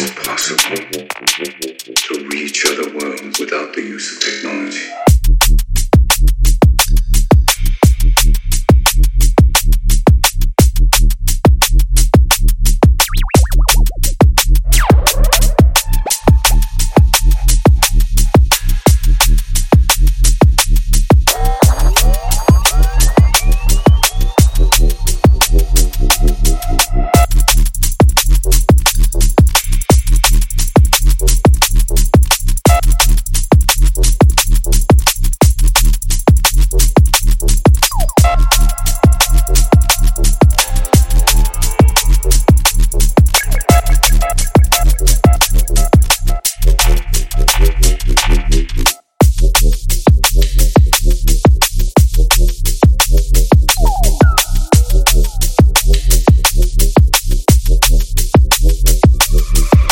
possible to reach other worlds without the use of technology.